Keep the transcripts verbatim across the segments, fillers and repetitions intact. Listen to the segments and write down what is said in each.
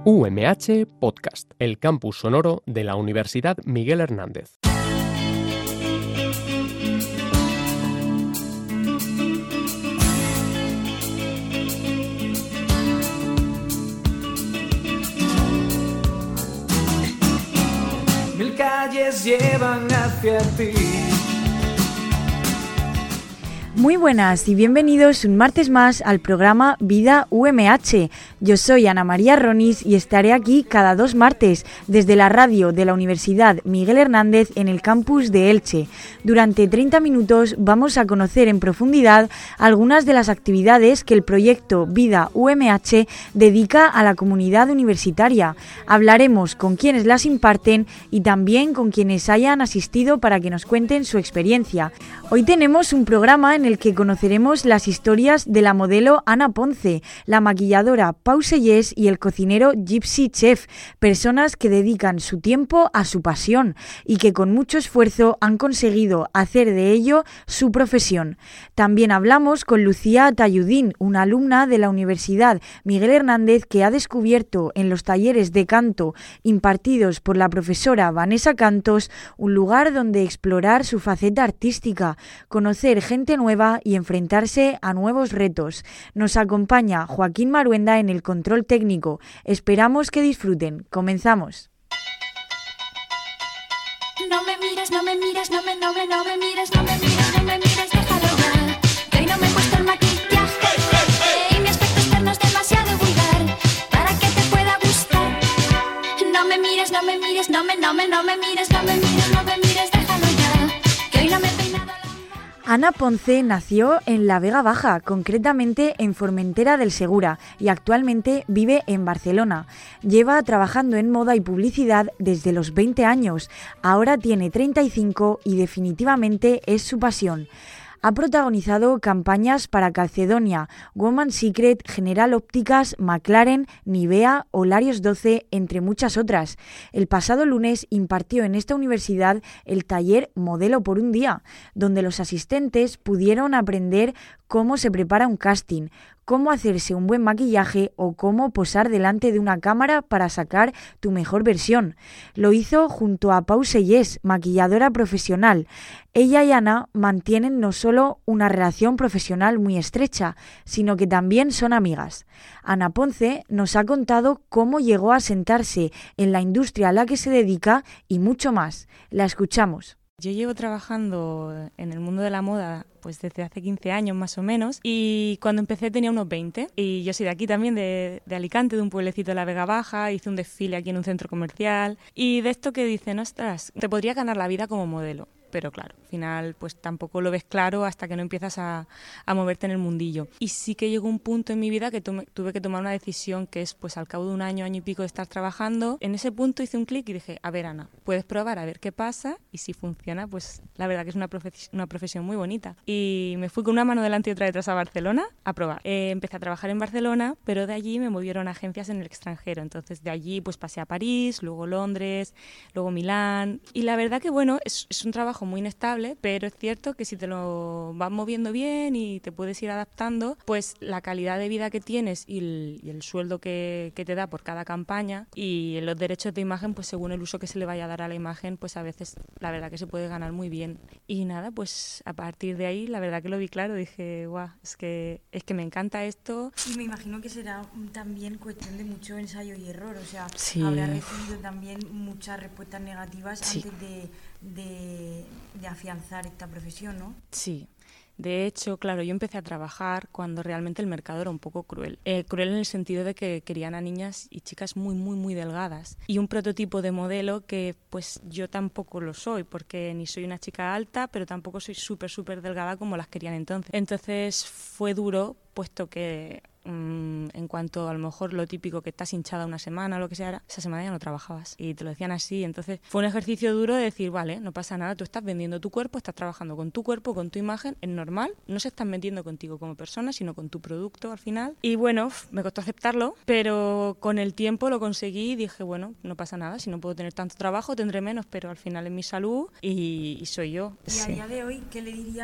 U M H Podcast, el campus sonoro de la Universidad Miguel Hernández. Mil calles llevan hacia ti. Muy buenas y bienvenidos un martes más al programa Vida U M H. Yo soy Ana María Ronis y estaré aquí cada dos martes desde la radio de la Universidad Miguel Hernández en el campus de Elche. Durante treinta minutos vamos a conocer en profundidad algunas de las actividades que el proyecto Vida U M H dedica a la comunidad universitaria. Hablaremos con quienes las imparten y también con quienes hayan asistido para que nos cuenten su experiencia. Hoy tenemos un programa en el que conoceremos las historias de la modelo Ana Ponce, la maquilladora Pau Sellés y el cocinero Gypsy Chef, personas que dedican su tiempo a su pasión y que con mucho esfuerzo han conseguido hacer de ello su profesión. También hablamos con Lucía Tayudín, una alumna de la Universidad Miguel Hernández que ha descubierto en los talleres de canto impartidos por la profesora Vanessa Cantos un lugar donde explorar su faceta artística, conocer gente nueva y enfrentarse a nuevos retos. Nos acompaña Joaquín Maruenda en el control técnico. Esperamos que disfruten. Comenzamos. No me mires, no me mires, no me, no me, no me mires, no me mires, no me mires, déjalo ya. Que hoy no me he puesto el maquillaje y mi aspecto externo es demasiado vulgar para que te pueda gustar. No me mires, no me mires, no me, no me, no me mires, no me mires, no me mires, déjalo ya. Que hoy no me he peinado la... Ana Ponce nació en la Vega Baja, concretamente en Formentera del Segura, y actualmente vive en Barcelona. Lleva trabajando en moda y publicidad desde los veinte años, ahora tiene treinta y cinco y definitivamente es su pasión. Ha protagonizado campañas para Calcedonia, Woman's Secret, General Ópticas, McLaren, Nivea, Olarios doce, entre muchas otras. El pasado lunes impartió en esta universidad el taller Modelo por un día, donde los asistentes pudieron aprender cómo se prepara un casting, cómo hacerse un buen maquillaje o cómo posar delante de una cámara para sacar tu mejor versión. Lo hizo junto a Pau Sellés, maquilladora profesional. Ella y Ana mantienen no solo una relación profesional muy estrecha, sino que también son amigas. Ana Ponce nos ha contado cómo llegó a sentarse en la industria a la que se dedica y mucho más. La escuchamos. Yo llevo trabajando en el mundo de la moda pues desde hace quince años más o menos, y cuando empecé tenía unos veinte, y yo soy de aquí también, de, de Alicante, de un pueblecito de la Vega Baja. Hice un desfile aquí en un centro comercial, y de esto que dicen, ostras, te podría ganar la vida como modelo. Pero claro, al final pues tampoco lo ves claro hasta que no empiezas a, a moverte en el mundillo. Y sí que llegó un punto en mi vida que tome, tuve que tomar una decisión, que es pues al cabo de un año, año y pico de estar trabajando. En ese punto hice un clic y dije, a ver Ana, puedes probar a ver qué pasa, y si funciona, pues la verdad que es una, profe- una profesión muy bonita. Y me fui con una mano delante y otra detrás a Barcelona a probar. Eh, empecé a trabajar en Barcelona, pero de allí me movieron a agencias en el extranjero. Entonces de allí pues pasé a París, luego Londres, luego Milán. Y la verdad que bueno, es, es un trabajo muy inestable, pero es cierto que si te lo vas moviendo bien y te puedes ir adaptando, pues la calidad de vida que tienes y el, y el sueldo que, que te da por cada campaña y los derechos de imagen, pues según el uso que se le vaya a dar a la imagen, pues a veces la verdad que se puede ganar muy bien. Y nada, pues a partir de ahí la verdad que lo vi claro, dije, guau, es que, es que me encanta esto. Y me imagino que será también cuestión de mucho ensayo y error, o sea, sí. Habrá recibido también muchas respuestas negativas sí. antes de, de, de afianzar esta profesión, ¿no? Sí. De hecho, claro, yo empecé a trabajar cuando realmente el mercado era un poco cruel. Eh, cruel en el sentido de que querían a niñas y chicas muy, muy, muy delgadas. Y un prototipo de modelo que pues yo tampoco lo soy, porque ni soy una chica alta, pero tampoco soy súper, súper delgada como las querían entonces. Entonces fue duro, puesto que mmm, en cuanto a lo mejor lo típico que estás hinchada una semana o lo que sea, esa semana ya no trabajabas y te lo decían así. Entonces fue un ejercicio duro de decir, vale, no pasa nada, tú estás vendiendo tu cuerpo, estás trabajando con tu cuerpo, con tu imagen, es normal, no se están metiendo contigo como persona, sino con tu producto al final. Y bueno, me costó aceptarlo, pero con el tiempo lo conseguí y dije, bueno, no pasa nada, si no puedo tener tanto trabajo, tendré menos, pero al final es mi salud y, y soy yo. Y sí. a día de hoy, ¿qué le dirías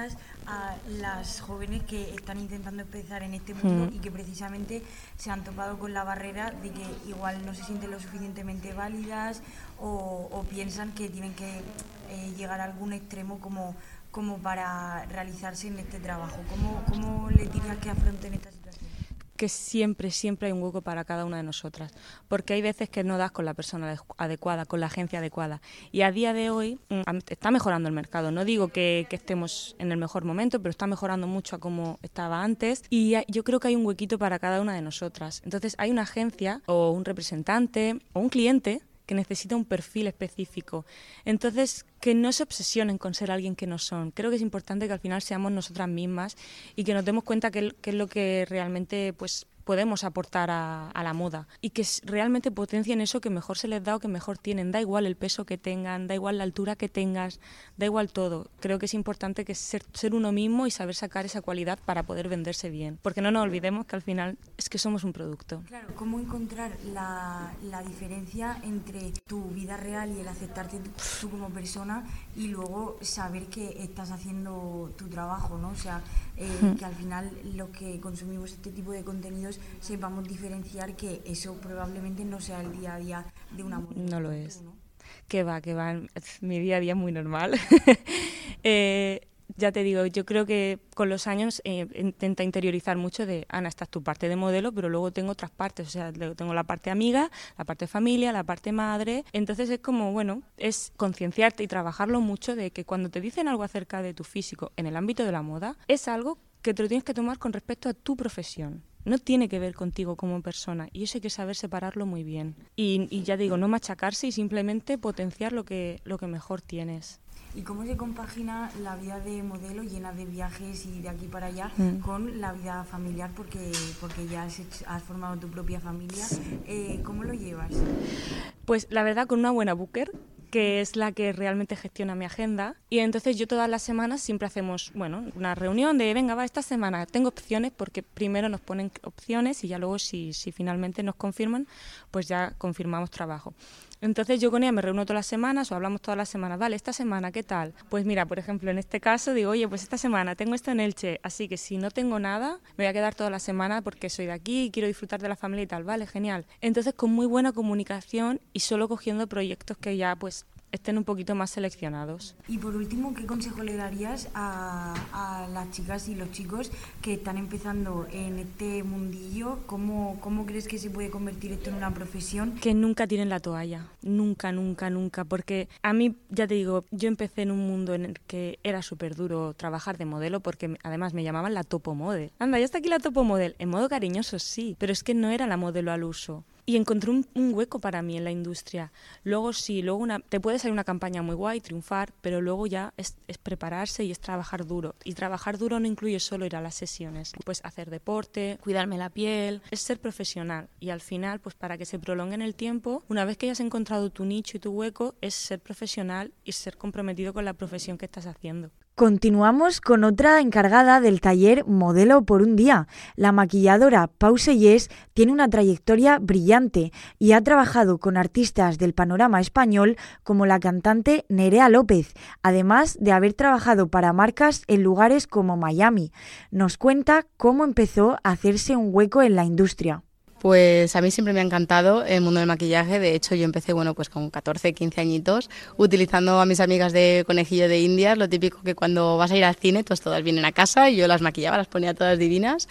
a las jóvenes que están intentando empezar en este mundo Mm. y que precisamente se han topado con la barrera de que igual no se sienten lo suficientemente válidas o, o piensan que tienen que eh, llegar a algún extremo como, como para realizarse en este trabajo. ¿Cómo, cómo les dirías que afronten esta situación? Que siempre, siempre hay un hueco para cada una de nosotras, porque hay veces que no das con la persona adecuada, con la agencia adecuada, y a día de hoy mm, está mejorando el mercado. No digo que, que estemos en el mejor momento, pero está mejorando mucho a como estaba antes, y yo creo que hay un huequito para cada una de nosotras. Entonces hay una agencia o un representante o un cliente que necesita un perfil específico. Entonces, que no se obsesionen con ser alguien que no son. Creo que es importante que al final seamos nosotras mismas y que nos demos cuenta que, que es lo que realmente pues podemos aportar a, a la moda y que realmente potencien eso que mejor se les da o que mejor tienen. Da igual el peso que tengan, da igual la altura que tengas, da igual todo. Creo que es importante que ser, ser uno mismo y saber sacar esa cualidad para poder venderse bien. Porque no nos olvidemos que al final es que somos un producto. Claro, ¿cómo encontrar la, la diferencia entre tu vida real y el aceptarte tú como persona y luego saber que estás haciendo tu trabajo, ¿no? O sea, eh, mm. que al final los que consumimos este tipo de contenidos sepamos diferenciar que eso probablemente no sea el día a día de una mujer. No lo es. ¿No? Que va, que va. Mi día a día es muy normal. eh, ya te digo, yo creo que con los años eh, intenta interiorizar mucho de, Ana, esta es tu parte de modelo, pero luego tengo otras partes, o sea, tengo la parte amiga, la parte familia, la parte madre. Entonces es como, bueno, es concienciarte y trabajarlo mucho de que cuando te dicen algo acerca de tu físico en el ámbito de la moda, es algo que te lo tienes que tomar con respecto a tu profesión. No tiene que ver contigo como persona y eso hay que saber separarlo muy bien. Y, y ya digo, no machacarse y simplemente potenciar lo que, lo que mejor tienes. ¿Y cómo se compagina la vida de modelo llena de viajes y de aquí para allá mm. con la vida familiar? Porque, porque ya has, hecho, has formado tu propia familia. Eh, ¿Cómo lo llevas? Pues la verdad, con una buena booker, que es la que realmente gestiona mi agenda. Y entonces yo todas las semanas siempre hacemos, bueno, una reunión de, venga, va, esta semana tengo opciones, porque primero nos ponen opciones y ya luego si, si finalmente nos confirman, pues ya confirmamos trabajo. Entonces yo con ella me reúno todas las semanas o hablamos todas las semanas, vale, esta semana, ¿qué tal? Pues mira, por ejemplo, en este caso digo, oye, pues esta semana tengo esto en Elche, así que si no tengo nada, me voy a quedar toda la semana porque soy de aquí y quiero disfrutar de la familia y tal, vale, genial. Entonces con muy buena comunicación y solo cogiendo proyectos que ya pues estén un poquito más seleccionados. Y por último, ¿qué consejo le darías a, a las chicas y los chicos que están empezando en este mundillo? ¿Cómo, cómo crees que se puede convertir esto en una profesión? Que nunca tiren la toalla, nunca, nunca, nunca, porque a mí, ya te digo, yo empecé en un mundo en el que era súper duro trabajar de modelo, porque además me llamaban la topo model. Anda, ya está aquí la topo model, en modo cariñoso sí, pero es que no era la modelo al uso. Y encontré un, un hueco para mí en la industria. Luego sí, luego una, te puede salir una campaña muy guay, triunfar, pero luego ya es, es prepararse y es trabajar duro. Y trabajar duro no incluye solo ir a las sesiones. Pues hacer deporte, cuidarme la piel, es ser profesional. Y al final, pues para que se prolongue en el tiempo, una vez que hayas encontrado tu nicho y tu hueco, es ser profesional y ser comprometido con la profesión que estás haciendo. Continuamos con otra encargada del taller Modelo por un día. La maquilladora Pau Sellés tiene una trayectoria brillante y ha trabajado con artistas del panorama español como la cantante Nerea López, además de haber trabajado para marcas en lugares como Miami. Nos cuenta cómo empezó a hacerse un hueco en la industria. Pues a mí siempre me ha encantado el mundo del maquillaje. De hecho, yo empecé bueno pues con catorce, quince añitos, utilizando a mis amigas de conejillo de indias, lo típico que cuando vas a ir al cine, pues todas vienen a casa y yo las maquillaba, las ponía todas divinas.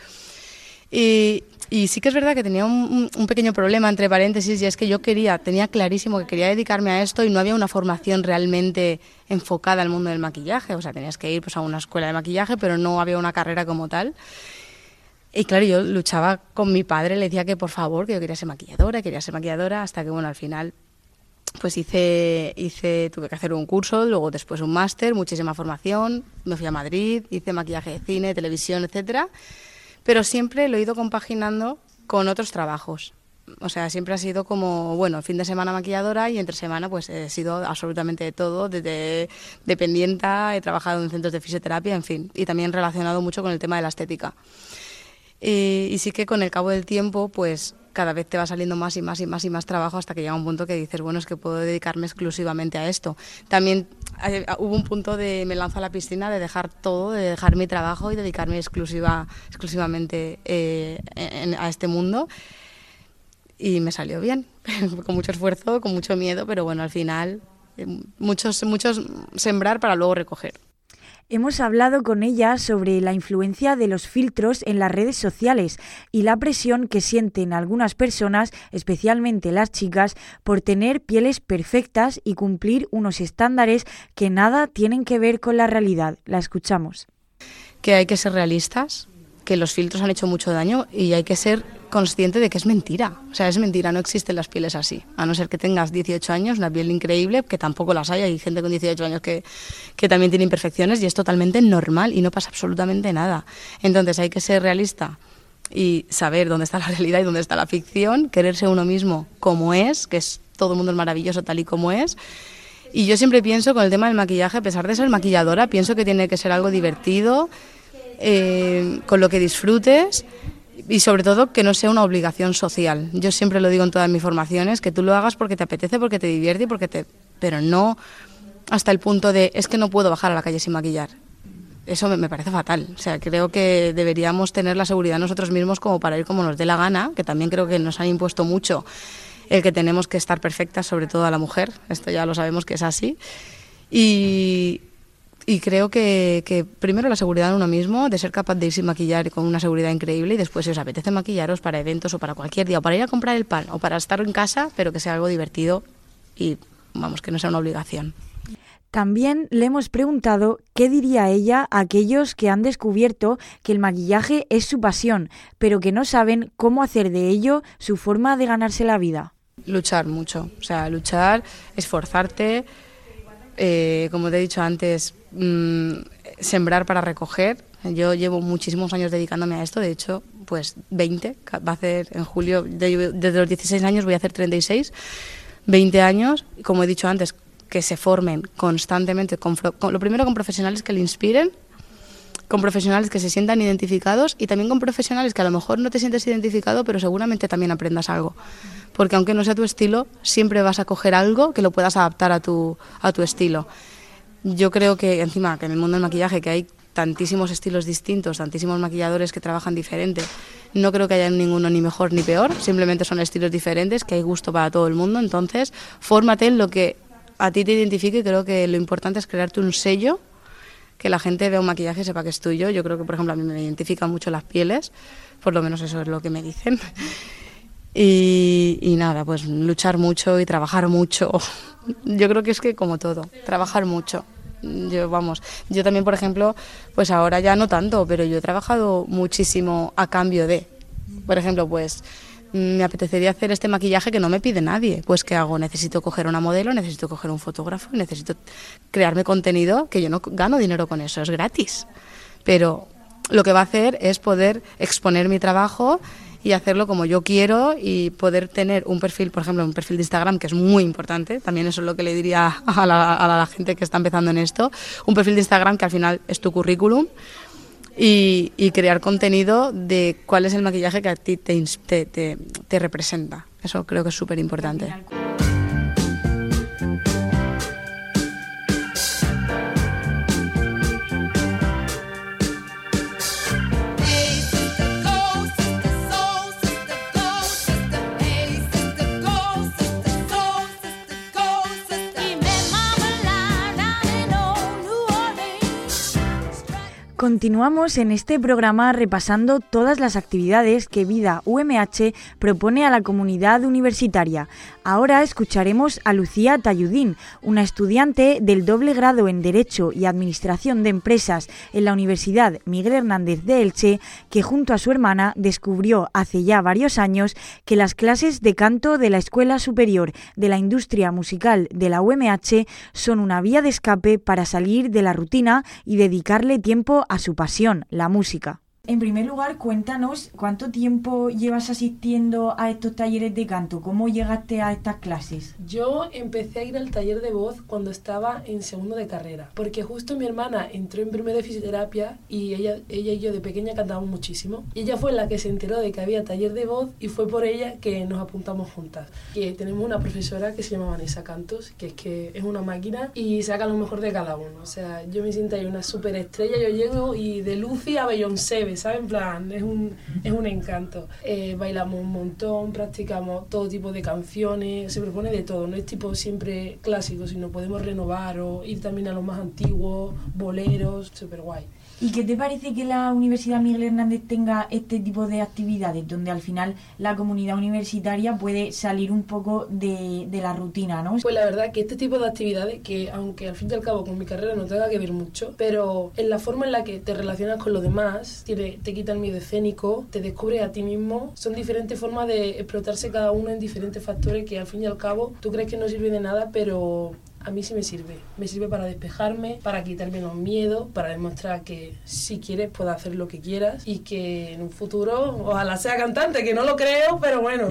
Y, y sí que es verdad que tenía un, un pequeño problema, entre paréntesis, y es que yo quería, tenía clarísimo que quería dedicarme a esto y no había una formación realmente enfocada al mundo del maquillaje. O sea, tenías que ir pues a una escuela de maquillaje, pero no había una carrera como tal. Y claro, yo luchaba con mi padre, le decía que por favor, que yo quería ser maquilladora, quería ser maquilladora, hasta que bueno, al final pues hice, hice tuve que hacer un curso, luego después un máster, muchísima formación, me fui a Madrid, hice maquillaje de cine, televisión, etcétera, pero siempre lo he ido compaginando con otros trabajos. O sea, siempre ha sido como, bueno, fin de semana maquilladora y entre semana pues he sido absolutamente de todo, desde dependienta, he trabajado en centros de fisioterapia, en fin, y también relacionado mucho con el tema de la estética. Y, y sí que con el cabo del tiempo, pues cada vez te va saliendo más y más y más y más trabajo hasta que llega un punto que dices, bueno, es que puedo dedicarme exclusivamente a esto. También eh, hubo un punto de me lanzo a la piscina, de dejar todo, de dejar mi trabajo y dedicarme exclusiva, exclusivamente eh, en, a este mundo. Y me salió bien, con mucho esfuerzo, con mucho miedo, pero bueno, al final, eh, muchos, muchos sembrar para luego recoger. Hemos hablado con ella sobre la influencia de los filtros en las redes sociales y la presión que sienten algunas personas, especialmente las chicas, por tener pieles perfectas y cumplir unos estándares que nada tienen que ver con la realidad. La escuchamos. Que hay que ser realistas, que los filtros han hecho mucho daño y hay que ser consciente de que es mentira. O sea, es mentira, no existen las pieles así. A no ser que tengas dieciocho años, una piel increíble, que tampoco las hay. Hay gente con dieciocho años que, que también tiene imperfecciones y es totalmente normal y no pasa absolutamente nada. Entonces hay que ser realista y saber dónde está la realidad y dónde está la ficción, quererse uno mismo como es, que es todo el mundo es maravilloso tal y como es. Y yo siempre pienso con el tema del maquillaje, a pesar de ser maquilladora, pienso que tiene que ser algo divertido, eh, con lo que disfrutes. Y sobre todo que no sea una obligación social. Yo siempre lo digo en todas mis formaciones, que tú lo hagas porque te apetece, porque te divierte, y porque te, pero no hasta el punto de es que no puedo bajar a la calle sin maquillar. Eso me, me parece fatal. O sea, creo que deberíamos tener la seguridad nosotros mismos como para ir como nos dé la gana, que también creo que nos han impuesto mucho el que tenemos que estar perfectas, sobre todo a la mujer. Esto ya lo sabemos que es así. Y... Y creo que, que primero la seguridad en uno mismo, de ser capaz de ir sin maquillar con una seguridad increíble, y después si os apetece maquillaros para eventos o para cualquier día, o para ir a comprar el pan, o para estar en casa, pero que sea algo divertido y vamos, que no sea una obligación. También le hemos preguntado qué diría ella a aquellos que han descubierto que el maquillaje es su pasión, pero que no saben cómo hacer de ello su forma de ganarse la vida. Luchar mucho, o sea, luchar, esforzarte, eh, como te he dicho antes, mmm, sembrar para recoger. Yo llevo muchísimos años dedicándome a esto, de hecho, pues veinte, va a hacer en julio, desde los dieciséis años voy a hacer treinta y seis, veinte años, y como he dicho antes, que se formen constantemente, con, con, lo primero con profesionales que le inspiren, con profesionales que se sientan identificados y también con profesionales que a lo mejor no te sientes identificado, pero seguramente también aprendas algo. Porque aunque no sea tu estilo, siempre vas a coger algo que lo puedas adaptar a tu, a tu estilo. Yo creo que encima que en el mundo del maquillaje, que hay tantísimos estilos distintos, tantísimos maquilladores que trabajan diferente, no creo que haya ninguno ni mejor ni peor, simplemente son estilos diferentes, que hay gusto para todo el mundo. Entonces, fórmate en lo que a ti te identifique, y creo que lo importante es crearte un sello, que la gente vea un maquillaje y sepa que es tuyo. Yo creo que, por ejemplo, a mí me identifican mucho las pieles, por lo menos eso es lo que me dicen. Y, y nada, pues luchar mucho y trabajar mucho. Yo creo que es que como todo, trabajar mucho. Yo, vamos, yo también, por ejemplo, pues ahora ya no tanto, pero yo he trabajado muchísimo a cambio de, por ejemplo, pues me apetecería hacer este maquillaje que no me pide nadie. Pues ¿qué hago? Necesito coger una modelo, necesito coger un fotógrafo, necesito crearme contenido, que yo no gano dinero con eso, es gratis. Pero lo que va a hacer es poder exponer mi trabajo y hacerlo como yo quiero, y poder tener un perfil, por ejemplo, un perfil de Instagram, que es muy importante, también eso es lo que le diría a la, a la gente que está empezando en esto, un perfil de Instagram que al final es tu currículum, y, y crear contenido de cuál es el maquillaje que a ti te, te, te, te representa. Eso creo que es súper importante. Continuamos en este programa repasando todas las actividades que Vida U M H propone a la comunidad universitaria. Ahora escucharemos a Lucía Talludín, una estudiante del doble grado en Derecho y Administración de Empresas en la Universidad Miguel Hernández de Elche, que junto a su hermana descubrió hace ya varios años que las clases de canto de la Escuela Superior de la Industria Musical de la U M H son una vía de escape para salir de la rutina y dedicarle tiempo a su pasión, la música. En primer lugar, cuéntanos cuánto tiempo llevas asistiendo a estos talleres de canto, cómo llegaste a estas clases. Yo empecé a ir al taller de voz cuando estaba en segundo de carrera, porque justo mi hermana entró en primero de fisioterapia y ella, ella y yo de pequeña cantábamos muchísimo. Y ella fue la que se enteró de que había taller de voz y fue por ella que nos apuntamos juntas. Que tenemos una profesora que se llama Vanessa Cantos, que es que es una máquina y saca lo mejor de cada uno. O sea, yo me siento ahí una súper estrella, yo llego y de Lucy a Beyoncé, ¿sabes? En plan, es un, es un encanto. Eh, bailamos un montón, practicamos todo tipo de canciones, se propone de todo, no es tipo siempre clásico, sino podemos renovar o ir también a los más antiguos, boleros, súper guay. ¿Y qué te parece que la Universidad Miguel Hernández tenga este tipo de actividades, donde al final la comunidad universitaria puede salir un poco de, de la rutina, ¿no? Pues la verdad que este tipo de actividades, que aunque al fin y al cabo con mi carrera no tenga que ver mucho, pero en la forma en la que te relacionas con los demás, tiene, te quita el miedo escénico, te descubres a ti mismo, son diferentes formas de explotarse cada uno en diferentes factores que al fin y al cabo tú crees que no sirve de nada, pero a mí sí me sirve. Me sirve para despejarme, para quitarme los miedos, para demostrar que si quieres puedes hacer lo que quieras y que en un futuro ojalá sea cantante, que no lo creo, pero bueno.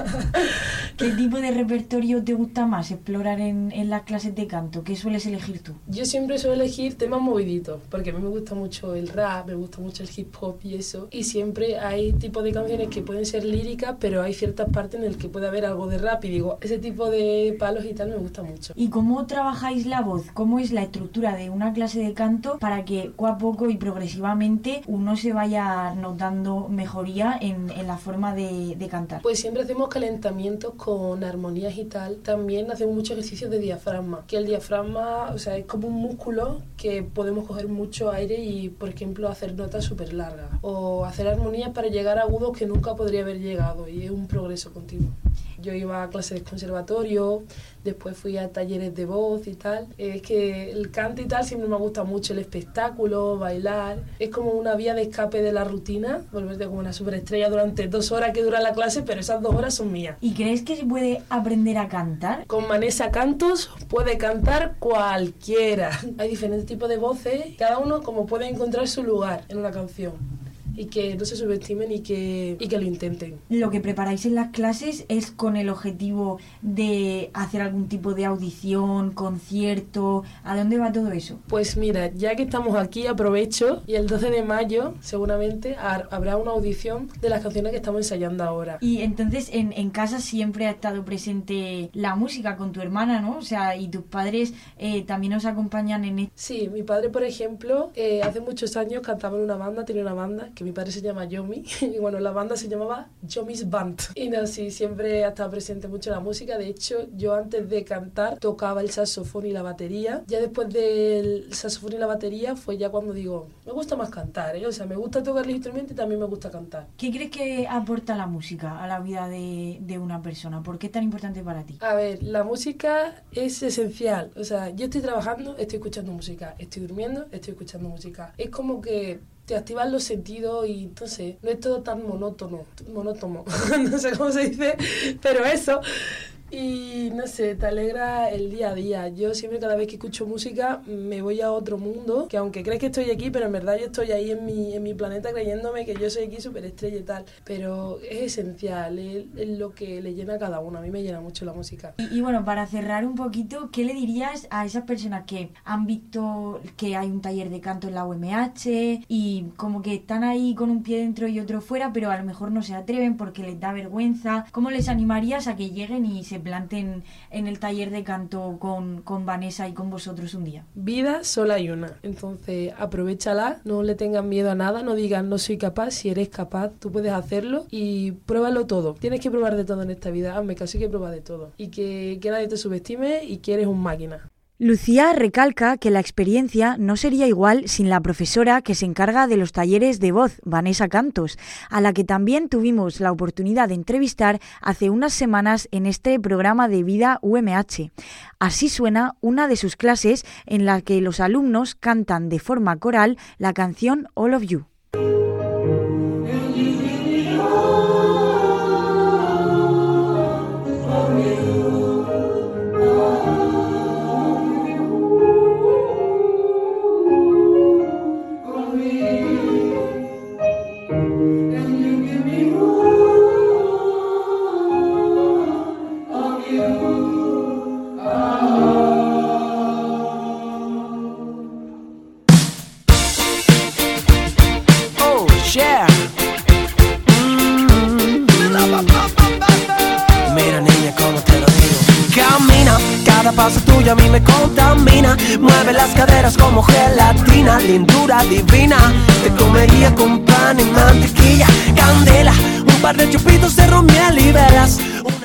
¿Qué tipo de repertorio te gusta más explorar en, en las clases de canto? ¿Qué sueles elegir tú? Yo siempre suelo elegir temas moviditos, porque a mí me gusta mucho el rap, me gusta mucho el hip hop y eso, y siempre hay tipos de canciones que pueden ser líricas, pero hay ciertas partes en las que puede haber algo de rap y digo, ese tipo de palos y tal me gusta mucho. ¿Y cómo trabajáis la voz? ¿Cómo es la estructura de una clase de canto para que poco a poco y progresivamente uno se vaya notando mejoría en, en la forma de, de cantar? Pues siempre hacemos calentamientos con armonías y tal. También hacemos muchos ejercicios de diafragma, que el diafragma, o sea, es como un músculo que podemos coger mucho aire y, por ejemplo, hacer notas súper largas o hacer armonías para llegar a agudos que nunca podría haber llegado, y es un progreso continuo. Yo iba a clases de conservatorio, después fui a talleres de voz y tal. Es que el canto y tal siempre me gusta mucho, el espectáculo, bailar. Es como una vía de escape de la rutina, volverte como una superestrella durante dos horas que dura la clase, pero esas dos horas son mías. ¿Y crees que se puede aprender a cantar? Con Vanessa Cantos puede cantar cualquiera. Hay diferentes tipos de voces, cada uno como puede encontrar su lugar en una canción. Y que no se subestimen y que, y que lo intenten. Lo que preparáis en las clases es con el objetivo de hacer algún tipo de audición, concierto. ¿A dónde va todo eso? Pues mira, ya que estamos aquí, aprovecho y el doce de mayo seguramente habrá una audición de las canciones que estamos ensayando ahora. Y entonces en, en casa siempre ha estado presente la música con tu hermana, ¿no? O sea, y tus padres eh, también os acompañan en esto. Sí, mi padre, por ejemplo, eh, hace muchos años cantaba en una banda, tenía una banda que mi padre se llama Yomi, y bueno, la banda se llamaba Yomi's Band. Y no, sí, siempre ha estado presente mucho la música. De hecho, yo antes de cantar tocaba el saxofón y la batería. Ya después del saxofón y la batería fue ya cuando digo, me gusta más cantar, ¿eh? O sea, me gusta tocar el instrumento y también me gusta cantar. ¿Qué crees que aporta la música a la vida de, de una persona? ¿Por qué es tan importante para ti? A ver, la música es esencial. O sea, yo estoy trabajando, estoy escuchando música. Estoy durmiendo, estoy escuchando música. Es como que te activan los sentidos y entonces no es todo tan monótono, monótono, no sé cómo se dice, pero eso. Y no sé, te alegra el día a día. Yo siempre, cada vez que escucho música, me voy a otro mundo, que aunque crees que estoy aquí, pero en verdad yo estoy ahí en mi, en mi planeta creyéndome que yo soy aquí superestrella y tal. Pero es esencial, es, es lo que le llena a cada uno. A mí me llena mucho la música. Y, y bueno, para cerrar un poquito, ¿qué le dirías a esas personas que han visto que hay un taller de canto en la U M H y como que están ahí con un pie dentro y otro fuera, pero a lo mejor no se atreven porque les da vergüenza? ¿Cómo les animarías a que lleguen y se planten en el taller de canto con, con Vanessa y con vosotros un día? Vida solo hay una, entonces aprovéchala, no le tengas miedo a nada, no digas no soy capaz. Si eres capaz, tú puedes hacerlo y pruébalo todo. Tienes que probar de todo en esta vida, hazme caso, hay que probar de todo y que, que nadie te subestime y que eres un máquina. Lucía recalca que la experiencia no sería igual sin la profesora que se encarga de los talleres de voz, Vanessa Cantos, a la que también tuvimos la oportunidad de entrevistar hace unas semanas en este programa de Vida U M H. Así suena una de sus clases en la que los alumnos cantan de forma coral la canción All of You. pasa tuya a mí me contamina. Mueve las caderas como gelatina, lindura divina. Te comería con pan y mantequilla, candela, un par de chupitos de ron, miel y velas.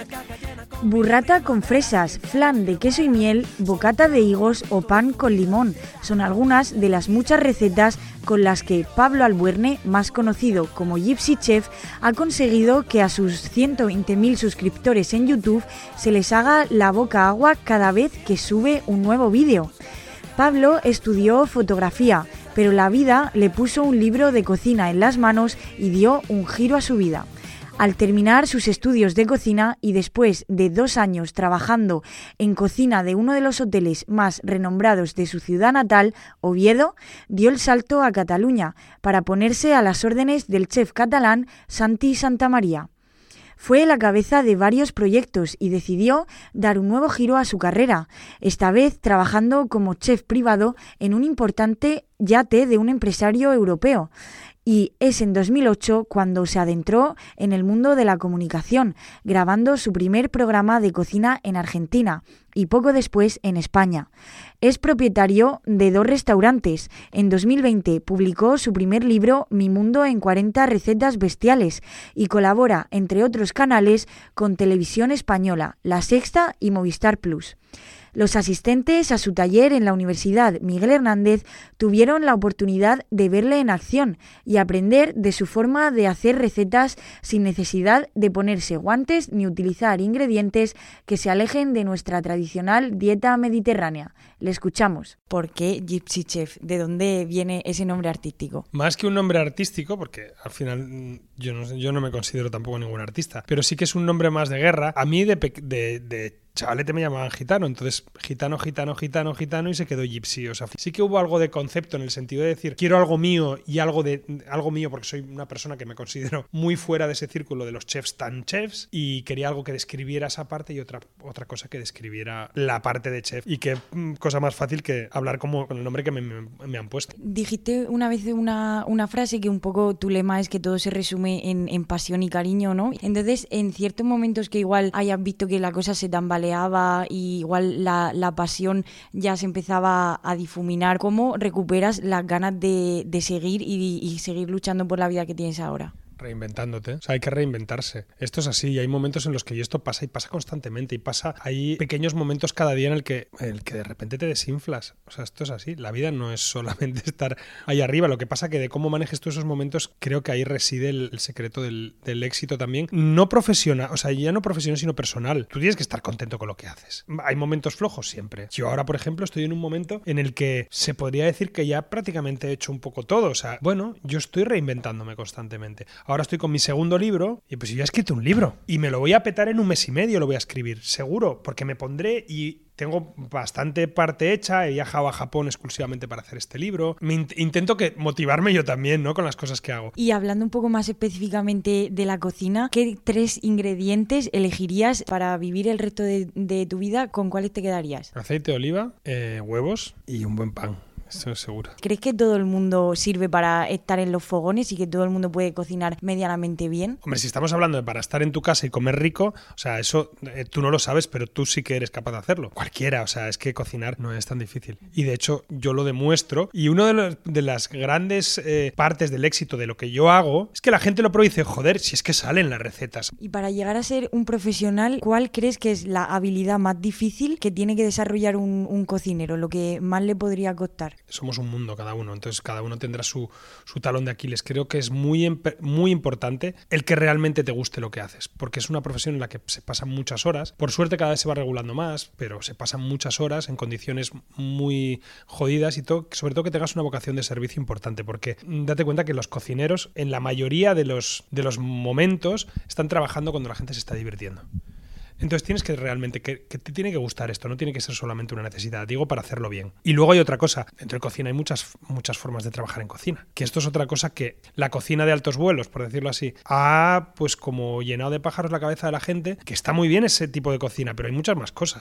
Burrata con fresas, flan de queso y miel, bocata de higos o pan con limón son algunas de las muchas recetas con las que Pablo Albuerne, más conocido como Gypsy Chef, ha conseguido que a sus ciento veinte mil suscriptores en YouTube se les haga la boca agua cada vez que sube un nuevo vídeo. Pablo estudió fotografía, pero la vida le puso un libro de cocina en las manos y dio un giro a su vida. Al terminar sus estudios de cocina y después de dos años trabajando en cocina de uno de los hoteles más renombrados de su ciudad natal, Oviedo, dio el salto a Cataluña para ponerse a las órdenes del chef catalán Santi Santamaría. Fue la cabeza de varios proyectos y decidió dar un nuevo giro a su carrera, esta vez trabajando como chef privado en un importante yate de un empresario europeo. Y es en dos mil ocho cuando se adentró en el mundo de la comunicación, grabando su primer programa de cocina en Argentina y poco después en España. Es propietario de dos restaurantes. En dos mil veinte publicó su primer libro Mi mundo en cuarenta recetas bestiales y colabora, entre otros canales, con Televisión Española, La Sexta y Movistar Plus. Los asistentes a su taller en la Universidad Miguel Hernández tuvieron la oportunidad de verle en acción y aprender de su forma de hacer recetas sin necesidad de ponerse guantes ni utilizar ingredientes que se alejen de nuestra tradicional dieta mediterránea. Le escuchamos. ¿Por qué Gypsy Chef? ¿De dónde viene ese nombre artístico? Más que un nombre artístico, porque al final yo no, yo no me considero tampoco ningún artista, pero sí que es un nombre más de guerra. A mí de, de, de chavalete me llamaban gitano, entonces gitano, gitano, gitano, gitano y se quedó Gypsy. O sea, sí que hubo algo de concepto en el sentido de decir, quiero algo mío y algo de algo mío porque soy una persona que me considero muy fuera de ese círculo de los chefs tan chefs y quería algo que describiera esa parte y otra, otra cosa que describiera la parte de chef y que cosa más fácil que hablar como con el nombre que me, me, me han puesto. Dijiste una vez una, una frase que un poco tu lema es que todo se resume en, en pasión y cariño, ¿no? Entonces, en ciertos momentos que igual hayas visto que la cosa se tambaleaba y igual la, la pasión ya se empezaba a difuminar, ¿cómo recuperas las ganas de, de seguir y, y seguir luchando por la vida que tienes ahora? Reinventándote, o sea, hay que reinventarse. Esto es así y hay momentos en los que y esto pasa y pasa constantemente y pasa, hay pequeños momentos cada día en el que, en el que de repente te desinflas. O sea, esto es así, la vida no es solamente estar ahí arriba, lo que pasa que de cómo manejes tú esos momentos, creo que ahí reside el, el secreto del, del éxito también. No profesional, o sea, ya no profesional sino personal. Tú tienes que estar contento con lo que haces. Hay momentos flojos siempre. Yo ahora, por ejemplo, estoy en un momento en el que se podría decir que ya prácticamente he hecho un poco todo. O sea, bueno, yo estoy reinventándome constantemente. Ahora estoy con mi segundo libro y pues yo ya he escrito un libro y me lo voy a petar en un mes y medio, lo voy a escribir, seguro, porque me pondré y tengo bastante parte hecha, he viajado a Japón exclusivamente para hacer este libro. Me int- intento que motivarme yo también, ¿no? Con las cosas que hago. Y hablando un poco más específicamente de la cocina, ¿qué tres ingredientes elegirías para vivir el resto de, de tu vida? ¿Con cuáles te quedarías? Aceite de oliva, eh, huevos y un buen pan. Eso es seguro. ¿Crees que todo el mundo sirve para estar en los fogones y que todo el mundo puede cocinar medianamente bien? Hombre, si estamos hablando de para estar en tu casa y comer rico, o sea, eso eh, tú no lo sabes, pero tú sí que eres capaz de hacerlo. Cualquiera, o sea, es que cocinar no es tan difícil. Y de hecho, yo lo demuestro. Y una de, los, de las grandes eh, partes del éxito de lo que yo hago es que la gente lo prueba y dice, joder, si es que salen las recetas. Y para llegar a ser un profesional, ¿cuál crees que es la habilidad más difícil que tiene que desarrollar un, un cocinero? Lo que más le podría costar. Somos un mundo cada uno, entonces cada uno tendrá su, su talón de Aquiles. Creo que es muy, muy importante el que realmente te guste lo que haces, porque es una profesión en la que se pasan muchas horas. Por suerte cada vez se va regulando más, pero se pasan muchas horas en condiciones muy jodidas y todo, sobre todo que tengas una vocación de servicio importante, porque date cuenta que los cocineros en la mayoría de los, de los momentos están trabajando cuando la gente se está divirtiendo. Entonces tienes que realmente, que, que te tiene que gustar esto, no tiene que ser solamente una necesidad, digo, para hacerlo bien. Y luego hay otra cosa, dentro de cocina hay muchas, muchas formas de trabajar en cocina, que esto es otra cosa que la cocina de altos vuelos, por decirlo así, ha pues como llenado de pájaros la cabeza de la gente, que está muy bien ese tipo de cocina, pero hay muchas más cosas.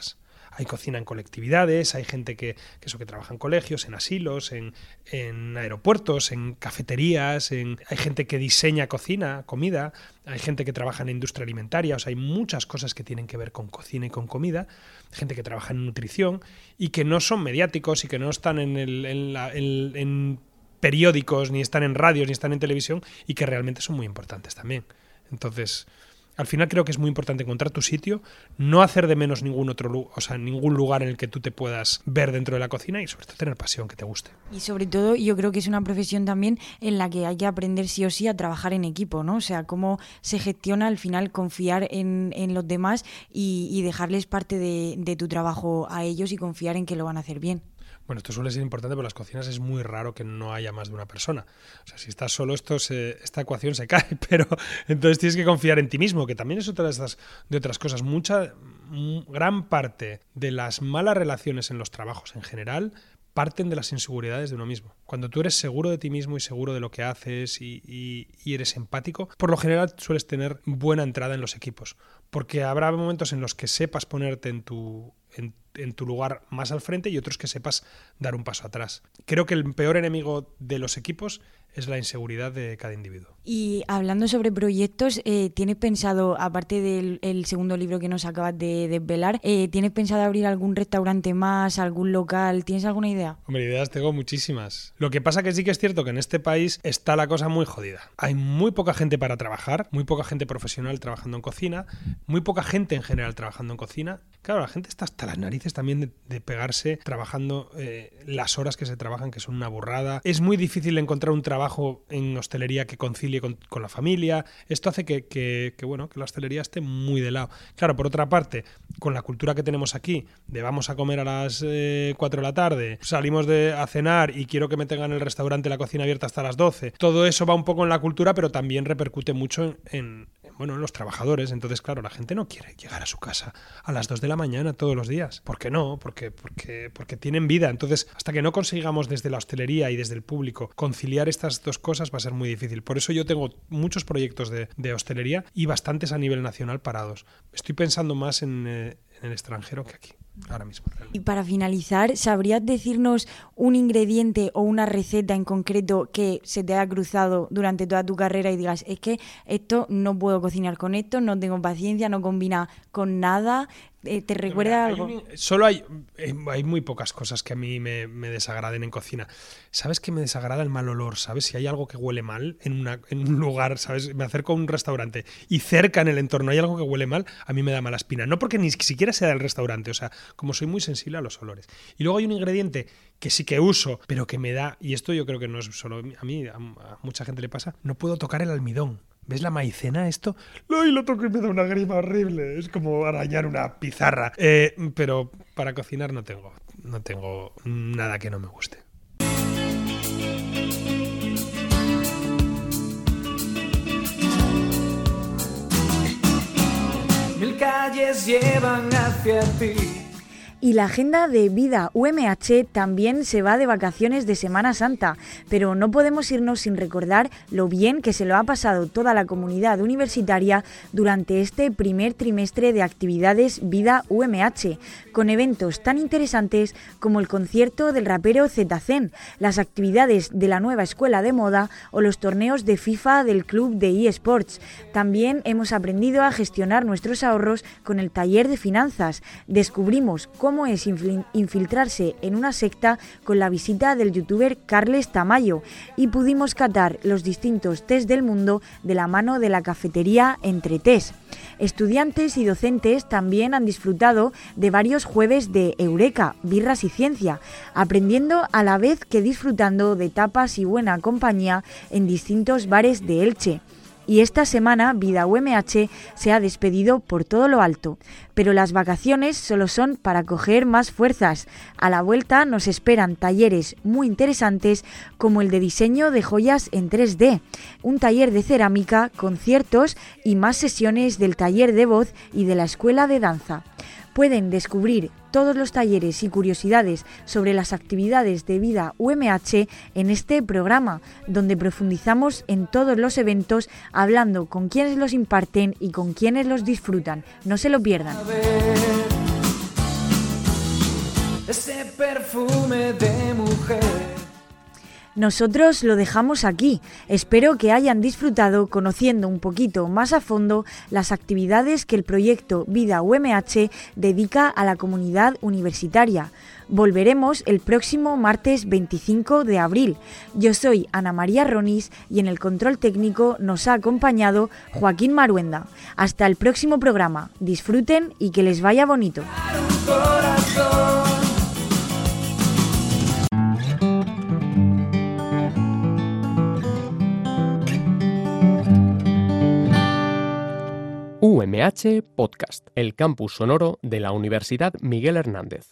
hay cocina en colectividades, hay gente que, que, eso, que trabaja en colegios, en asilos, en, en aeropuertos, en cafeterías, en, hay gente que diseña cocina, comida, hay gente que trabaja en la industria alimentaria, o sea, hay muchas cosas que tienen que ver con cocina y con comida, gente que trabaja en nutrición y que no son mediáticos y que no están en, el, en, la, en, en periódicos, ni están en radios, ni están en televisión y que realmente son muy importantes también. Entonces, al final creo que es muy importante encontrar tu sitio, no hacer de menos ningún otro lugar, o sea, ningún lugar en el que tú te puedas ver dentro de la cocina y sobre todo tener pasión, que te guste. Y sobre todo yo creo que es una profesión también en la que hay que aprender sí o sí a trabajar en equipo, ¿no? O sea, cómo se gestiona al final confiar en, en los demás y, y dejarles parte de, de tu trabajo a ellos y confiar en que lo van a hacer bien. Bueno, esto suele ser importante, pero en las cocinas es muy raro que no haya más de una persona. O sea, si estás solo, esto se, esta ecuación se cae, pero entonces tienes que confiar en ti mismo, que también es otra de, estas, de otras cosas. Mucha, gran parte de las malas relaciones en los trabajos en general parten de las inseguridades de uno mismo. Cuando tú eres seguro de ti mismo y seguro de lo que haces y, y, y eres empático, por lo general sueles tener buena entrada en los equipos, porque habrá momentos en los que sepas ponerte en tu, en, en tu lugar más al frente y otros que sepas dar un paso atrás. Creo que el peor enemigo de los equipos es la inseguridad de cada individuo. Y hablando sobre proyectos, eh, ¿tienes pensado, aparte del el segundo libro que nos acabas de desvelar, eh, ¿tienes pensado abrir algún restaurante más, algún local? ¿Tienes alguna idea? Hombre, ideas tengo muchísimas. Lo que pasa que sí que es cierto que en este país está la cosa muy jodida. Hay muy poca gente para trabajar, muy poca gente profesional trabajando en cocina, muy poca gente en general trabajando en cocina. Claro, la gente está hasta las narices también de, de pegarse trabajando eh, las horas que se trabajan, que son una burrada. Es muy difícil encontrar un trabajo en hostelería que concilie con, con la familia. Esto hace que, que, que, bueno, que la hostelería esté muy de lado. Claro, por otra parte, con la cultura que tenemos aquí, de vamos a comer a las eh, cuatro de la tarde, salimos de, a cenar y quiero que me tengan el restaurante, la cocina abierta hasta las doce. Todo eso va un poco en la cultura, pero también repercute mucho en, en, bueno, en los trabajadores. Entonces, claro, la gente no quiere llegar a su casa a las dos de la mañana todos los días. ¿Por qué no? Porque, porque, porque tienen vida. Entonces, hasta que no consigamos desde la hostelería y desde el público conciliar estas dos cosas va a ser muy difícil. Por eso yo tengo muchos proyectos de, de hostelería y bastantes a nivel nacional parados. Estoy pensando más en, eh, en el extranjero que aquí. Ahora mismo. Y para finalizar, ¿sabrías decirnos un ingrediente o una receta en concreto que se te haya cruzado durante toda tu carrera y digas, es que esto no puedo cocinar con esto, no tengo paciencia, no combina con nada? Eh, ¿Te recuerda Mira, algo? Hay un, solo hay, hay muy pocas cosas que a mí me, me desagraden en cocina. ¿Sabes que me desagrada el mal olor? ¿Sabes? Si hay algo que huele mal en, una, en un lugar, ¿sabes? Me acerco a un restaurante y cerca en el entorno hay algo que huele mal, a mí me da mala espina. No porque ni siquiera sea del restaurante, o sea, como soy muy sensible a los olores. Y luego hay un ingrediente que sí que uso, pero que me da, y esto yo creo que no es solo a mí, a, a mucha gente le pasa, no puedo tocar el almidón. ¿Ves la maicena esto? ¡Ay, lo toco y me da una grima horrible! Es como arañar una pizarra. Eh, pero para cocinar no tengo, no tengo nada que no me guste. Mil calles llevan hacia ti. Y la agenda de Vida U M H también se va de vacaciones de Semana Santa, pero no podemos irnos sin recordar lo bien que se lo ha pasado toda la comunidad universitaria durante este primer trimestre de actividades Vida U M H, con eventos tan interesantes como el concierto del rapero Zetacen, las actividades de la nueva escuela de moda o los torneos de FIFA del club de eSports. También hemos aprendido a gestionar nuestros ahorros con el taller de finanzas. Descubrimos cómo cómo es infiltrarse en una secta con la visita del youtuber Carles Tamayo y pudimos catar los distintos tés del mundo de la mano de la cafetería Entre Tés. Estudiantes y docentes también han disfrutado de varios jueves de Eureka, birras y ciencia, aprendiendo a la vez que disfrutando de tapas y buena compañía en distintos bares de Elche. Y esta semana Vida U M H se ha despedido por todo lo alto. Pero las vacaciones solo son para coger más fuerzas. A la vuelta nos esperan talleres muy interesantes como el de diseño de joyas en tres D, un taller de cerámica, conciertos y más sesiones del taller de voz y de la escuela de danza. Pueden descubrir todos los talleres y curiosidades sobre las actividades de Vida U M H en este programa, donde profundizamos en todos los eventos, hablando con quienes los imparten y con quienes los disfrutan. No se lo pierdan. ese perfume de mujer. Nosotros lo dejamos aquí. Espero que hayan disfrutado conociendo un poquito más a fondo las actividades que el proyecto Vida U M H dedica a la comunidad universitaria. Volveremos el próximo martes veinticinco de abril. Yo soy Ana María Ronis y en el control técnico nos ha acompañado Joaquín Maruenda. Hasta el próximo programa. Disfruten y que les vaya bonito. U M H Podcast, el campus sonoro de la Universidad Miguel Hernández.